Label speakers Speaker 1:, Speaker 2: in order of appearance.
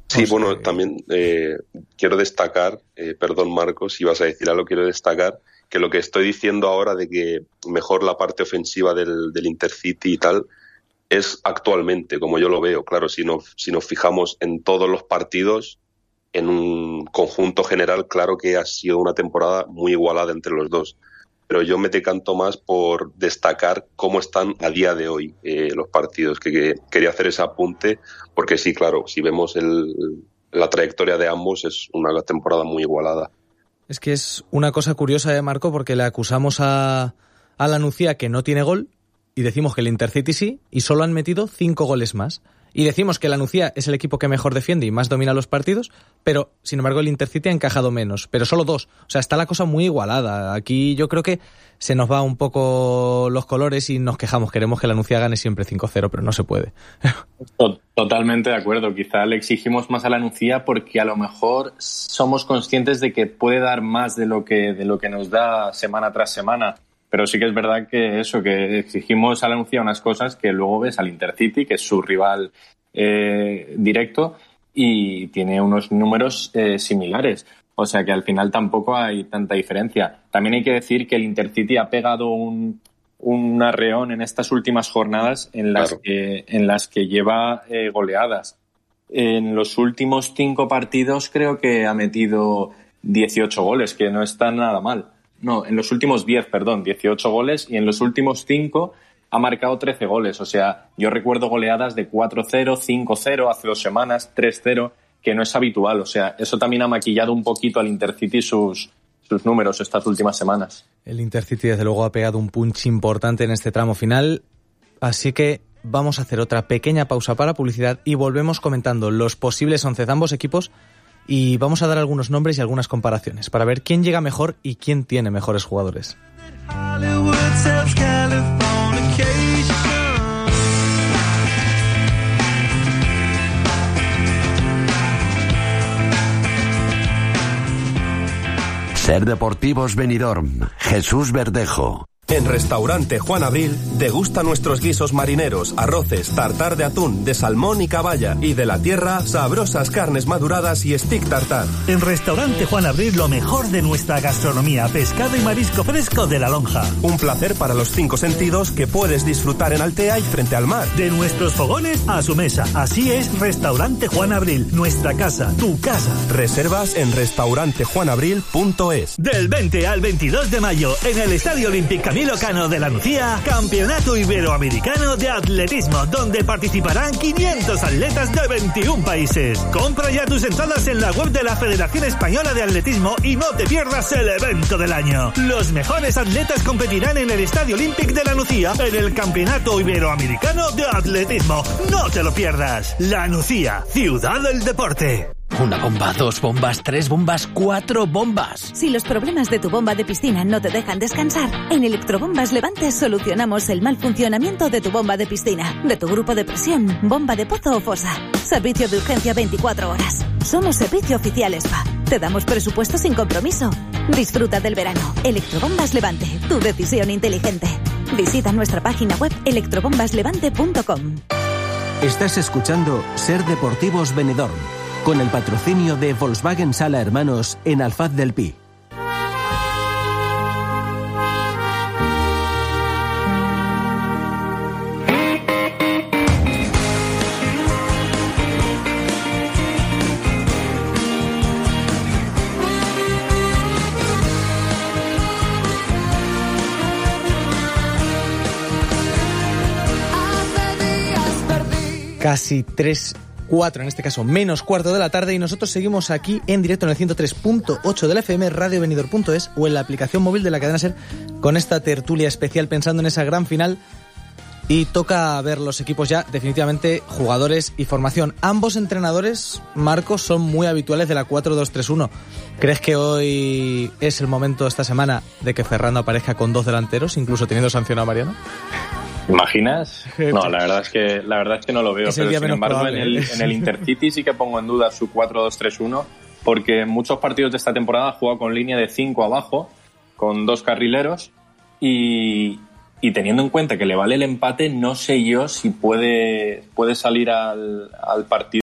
Speaker 1: Sí, bueno, también quiero destacar, perdón Marcos, si vas a decir algo, quiero destacar que lo que estoy diciendo ahora de que mejor la parte ofensiva del Intercity y tal, es actualmente, como yo lo veo. Claro, si nos fijamos en todos los partidos, en un conjunto general, claro que ha sido una temporada muy igualada entre los dos. Pero yo me decanto más por destacar cómo están a día de hoy los partidos, que quería hacer ese apunte, porque sí, claro, si vemos la trayectoria de ambos, es una temporada muy igualada.
Speaker 2: Es que es una cosa curiosa, Marco, porque le acusamos a la Nucía que no tiene gol, y decimos que el Intercity sí, y solo han metido 5 goles más. Y decimos que la Nucía es el equipo que mejor defiende y más domina los partidos, pero sin embargo el Intercity ha encajado menos, pero solo 2. O sea, está la cosa muy igualada. Aquí yo creo que se nos va un poco los colores y nos quejamos. Queremos que la Nucía gane siempre 5-0, pero no se puede.
Speaker 3: Totalmente de acuerdo. Quizá le exigimos más a la Nucía porque a lo mejor somos conscientes de que puede dar más de lo que nos da semana tras semana. Pero sí que es verdad que exigimos a la Nucía unas cosas que luego ves al Intercity, que es su rival directo, y tiene unos números similares. O sea que al final tampoco hay tanta diferencia. También hay que decir que el Intercity ha pegado un arreón en estas últimas jornadas en las que lleva goleadas. En los últimos 5 partidos creo que ha metido 18 goles, que no está nada mal. No, en los últimos 18 goles, y en los últimos 5 ha marcado 13 goles. O sea, yo recuerdo goleadas de 4-0, 5-0, hace 2 semanas, 3-0, que no es habitual. O sea, eso también ha maquillado un poquito al Intercity sus números estas últimas semanas.
Speaker 2: El Intercity, desde luego, ha pegado un punch importante en este tramo final. Así que vamos a hacer otra pequeña pausa para publicidad y volvemos comentando los posibles 11 de ambos equipos. Y vamos a dar algunos nombres y algunas comparaciones para ver quién llega mejor y quién tiene mejores jugadores.
Speaker 4: Ser Deportivos Benidorm, Jesús Verdejo.
Speaker 5: En Restaurante Juan Abril, degusta nuestros guisos marineros, arroces, tartar de atún, de salmón y caballa, y de la tierra, sabrosas carnes maduradas y stick tartar.
Speaker 6: En Restaurante Juan Abril, lo mejor de nuestra gastronomía, pescado y marisco fresco de La Lonja.
Speaker 5: Un placer para los 5 sentidos que puedes disfrutar en Altea y frente al mar.
Speaker 6: De nuestros fogones a su mesa. Así es Restaurante Juan Abril, nuestra casa, tu casa.
Speaker 5: Reservas en restaurantejuanabril.es.
Speaker 6: Del 20 al 22 de mayo, en el Estadio Olímpic Camilo Cano de la Nucía, Campeonato Iberoamericano de Atletismo, donde participarán 500 atletas de 21 países. Compra ya tus entradas en la web de la Federación Española de Atletismo y no te pierdas el evento del año. Los mejores atletas competirán en el Estadio Olímpic de la Nucía en el Campeonato Iberoamericano de Atletismo. No te lo pierdas. La Nucía, ciudad del deporte.
Speaker 7: Una bomba, 2 bombas, 3 bombas, 4 bombas.
Speaker 8: Si los problemas de tu bomba de piscina no te dejan descansar, en Electrobombas Levante solucionamos el mal funcionamiento de tu bomba de piscina, de tu grupo de presión, bomba de pozo o fosa. Servicio de urgencia 24 horas. Somos servicio oficial SPA. Te damos presupuesto sin compromiso. Disfruta del verano. Electrobombas Levante, tu decisión inteligente. Visita nuestra página web electrobombaslevante.com.
Speaker 9: Estás escuchando Ser Deportivos Benidorm, con el patrocinio de Volkswagen Sala Hermanos en Alfaz del Pi.
Speaker 2: Casi 3:04, en este caso menos cuarto de la tarde, y nosotros seguimos aquí en directo en el 103.8 de la FM, radiovenidor.es o en la aplicación móvil de la cadena SER con esta tertulia especial pensando en esa gran final. Y toca ver los equipos ya, definitivamente, jugadores y formación. Ambos entrenadores, Marcos, son muy habituales de la 4-2-3-1. ¿Crees que hoy es el momento esta semana de que Ferrando aparezca con 2 delanteros, incluso teniendo sancionado a Mariano?
Speaker 3: ¿Imaginas? No, la verdad es que no lo veo. Pero sin embargo, en el Intercity sí que pongo en duda su 4-2-3-1, porque en muchos partidos de esta temporada ha jugado con línea de 5 abajo, con 2 carrileros, y teniendo en cuenta que le vale el empate, no sé yo si puede salir al partido